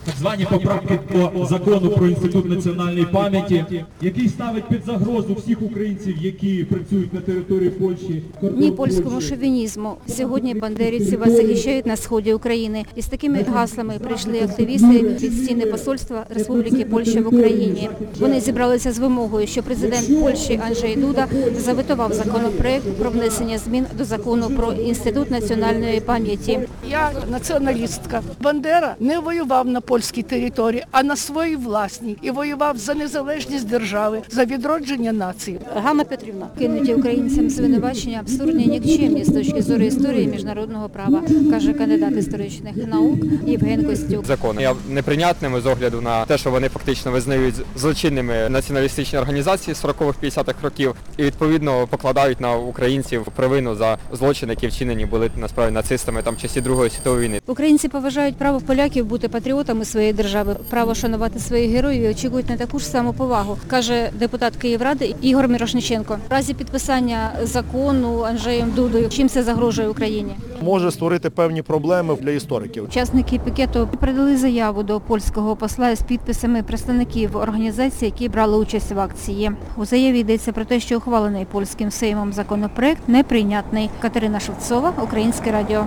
так звані поправки по закону про Інститут національної пам'яті, який ставить під загрозу всіх українців, які працюють на території Польщі. Ні польському шовінізму. Сьогодні бандерівці вас захищають на сході України. І з такими гаслами прийшли активісти під стіни посольства Республіки Польща в Україні. Вони зібралися з вимогою, що президент Польщі Анджей Дуда заветував законопроект про внесення змін до закону про Інститут національної пам'яті. Я націоналістка. Бандера не воював на польській території, а на своїй власній. І воював за незалежність держави, за відродження нації. Ганна Петрівна, кинуті українцям звинувачення абсурдні і нікчемні з точки зору історії і міжнародного права, каже кандидат історичних наук Євген Костюк. Закон є неприйнятними з огляду на те, що вони фактично визнають злочинними націоналістичні організації 40-х-50-х років і відповідно покладають на українців провину за злочини, які вчинені були насправді нацистами там в часі Другої світової війни. Українці поважають право поляків бути патріотами своєї держави, право шанувати своїх героїв і очікують на таку ж саму повагу, каже депутат Київради Ігор Мірошниченко. В разі підписання закону Анджеєм Дудою, чим це загрожує Україні? Може створити певні проблеми для істориків. Учасники пікету передали заяву до польського посла з підписами представників організацій, які брали участь в акції. У заяві йдеться про те, що ухвалений польським Сеймом законопроект неприйнятний. Катерина Шевцова, Українське радіо.